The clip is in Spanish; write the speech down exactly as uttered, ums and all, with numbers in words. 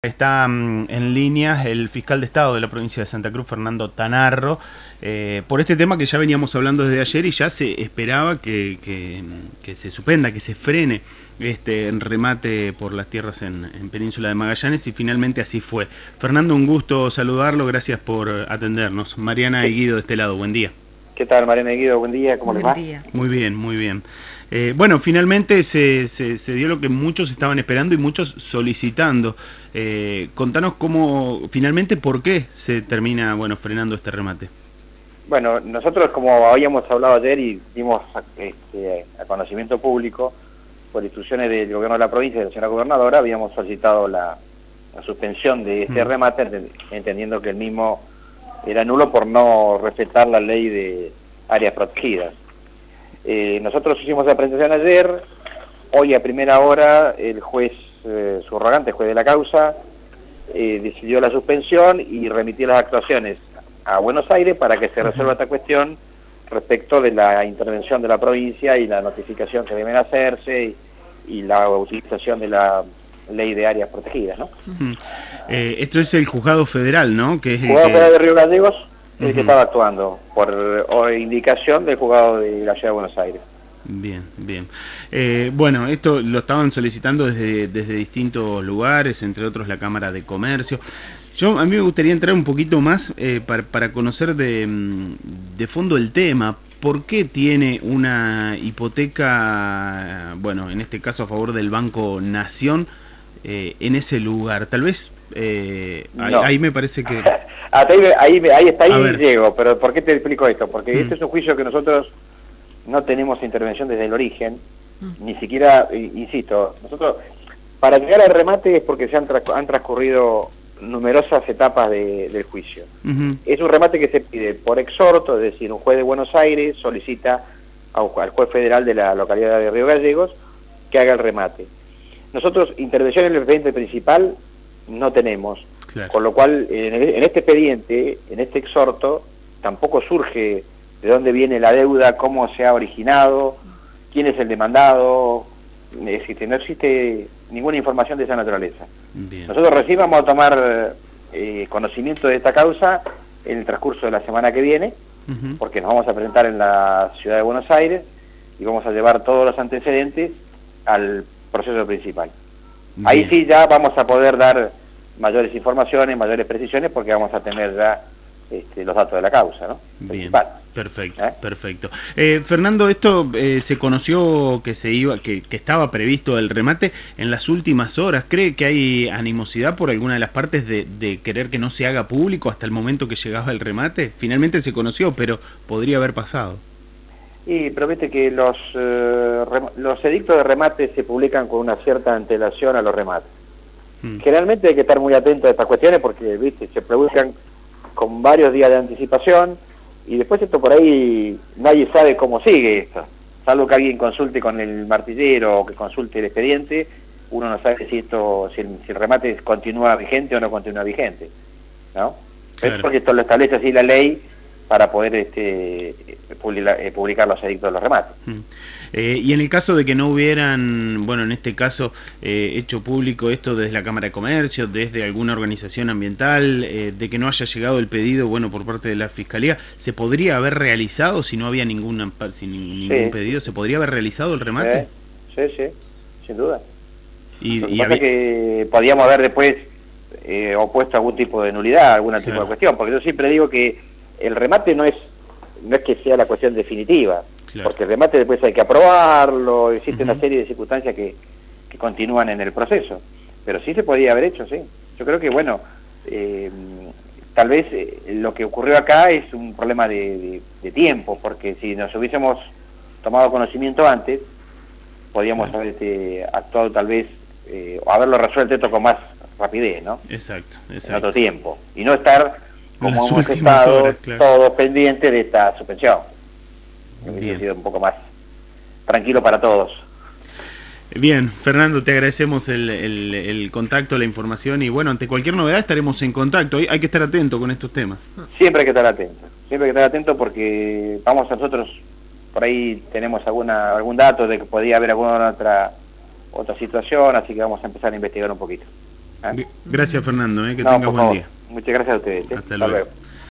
Está mm, en línea el fiscal de Estado de la provincia de Santa Cruz, Fernando Tanarro, eh, por este tema que ya veníamos hablando desde ayer y ya se esperaba que, que, que se suspenda, que se frene este remate por las tierras en, en Península de Magallanes, y finalmente así fue. Fernando, un gusto saludarlo, gracias por atendernos. Mariana y Guido de este lado, buen día. ¿Qué tal, Mariana y Guido? Buen día, ¿cómo les va? Buen día. Muy bien, muy bien. Eh, bueno, finalmente se, se, se dio lo que muchos estaban esperando y muchos solicitando. Eh, contanos cómo, finalmente, por qué se termina, bueno, frenando este remate. Bueno, nosotros, como habíamos hablado ayer y dimos este, a conocimiento público, por instrucciones del gobierno de la provincia y de la señora gobernadora, habíamos solicitado la, la suspensión de este mm. remate, entendiendo que el mismo era nulo por no respetar la ley de áreas protegidas. Eh, nosotros hicimos la presentación ayer, hoy a primera hora el juez eh, subrogante, juez de la causa, eh, decidió la suspensión y remitió las actuaciones a Buenos Aires para que se resuelva esta cuestión respecto de la intervención de la provincia y la notificación que deben hacerse y, y la utilización de la ley de áreas protegidas, ¿no? Uh-huh. eh, esto es el juzgado federal, ¿no? Que es el juzgado que... federal de Río Gallegos, el uh-huh. que estaba actuando por o, indicación del juzgado de la ciudad de Buenos Aires. Bien, bien. Eh, bueno, esto lo estaban solicitando desde, desde distintos lugares, entre otros la Cámara de Comercio. Yo, a mí me gustaría entrar un poquito más eh, para, para conocer de, de fondo el tema. ¿Por qué tiene una hipoteca, bueno, en este caso a favor del Banco Nación, eh, en ese lugar? Tal vez, eh, ahí, no. ahí me parece que... ahí, ahí, ahí está, ahí llego, pero ¿por qué te explico esto? Porque mm. este es un juicio que nosotros no tenemos intervención desde el origen, mm. ni siquiera, insisto, nosotros, para llegar al remate es porque se han, tras, han transcurrido numerosas etapas de, del juicio. Uh-huh. Es un remate que se pide por exhorto, es decir, un juez de Buenos Aires solicita a, al juez federal de la localidad de Río Gallegos que haga el remate. Nosotros intervención en el expediente principal no tenemos, claro. Con lo cual en, el, en este expediente, en este exhorto, tampoco surge de dónde viene la deuda, cómo se ha originado, quién es el demandado, existe, no existe ninguna información de esa naturaleza. Bien. Nosotros recién vamos a tomar eh, conocimiento de esta causa en el transcurso de la semana que viene, uh-huh. porque nos vamos a presentar en la ciudad de Buenos Aires y vamos a llevar todos los antecedentes al proceso principal. Bien. Ahí sí ya vamos a poder dar mayores informaciones, mayores precisiones, porque vamos a tener ya este, los datos de la causa, ¿no? Bien. Principal. Perfecto, ¿Eh? perfecto. Eh, Fernando, esto eh, se conoció que se iba, que, que estaba previsto el remate en las últimas horas. ¿Cree que hay animosidad por alguna de las partes de, de querer que no se haga público hasta el momento que llegaba el remate? Finalmente se conoció, pero podría haber pasado. Y promete que los, eh, los edictos de remate se publican con una cierta antelación a los remates. Hmm. Generalmente hay que estar muy atento a estas cuestiones porque, viste, se publican con varios días de anticipación. Y después esto por ahí, nadie sabe cómo sigue esto, salvo que alguien consulte con el martillero o que consulte el expediente, uno no sabe si esto, si el, si el remate continúa vigente o no continúa vigente, ¿no? Claro. Es porque esto lo establece así la ley para poder este, publicar, eh, publicar los edictos de los remates. Mm. Eh, y en el caso de que no hubieran, bueno, en este caso, eh, hecho público esto desde la Cámara de Comercio, desde alguna organización ambiental, eh, de que no haya llegado el pedido, bueno, por parte de la Fiscalía, ¿se podría haber realizado si no había ninguna, sin ningún sí. pedido? ¿Se podría haber realizado el remate? Sí, sí, sí, sin duda. Y, Lo que y pasa había... es que podíamos haber después eh, opuesto algún tipo de nulidad, algún claro. tipo de cuestión, porque yo siempre digo que el remate no es, no es que sea la cuestión definitiva, claro. porque el remate después hay que aprobarlo, existe uh-huh. una serie de circunstancias que, que continúan en el proceso, pero sí se podía haber hecho, sí. Yo creo que, bueno, eh, tal vez eh, lo que ocurrió acá es un problema de, de, de tiempo, porque si nos hubiésemos tomado conocimiento antes, podíamos uh-huh. haber este, actuado tal vez, eh, o haberlo resuelto esto con más rapidez, ¿no? Exacto, exacto. En otro tiempo, y no estar... como hemos estado horas, claro. todos pendientes de esta suspensión. Hubiese sido un poco más tranquilo para todos. Bien, Fernando, te agradecemos el, el, el contacto, la información y bueno, ante cualquier novedad estaremos en contacto. Hay, hay que estar atento con estos temas. Siempre hay que estar atento, siempre hay que estar atento porque vamos a nosotros, por ahí tenemos alguna algún dato de que podría haber alguna otra, otra situación, así que vamos a empezar a investigar un poquito. ¿eh? Gracias, Fernando, ¿eh? Que no, tenga buen favor. día. Muchas gracias a ustedes. ¿eh? Hasta, Hasta luego. luego.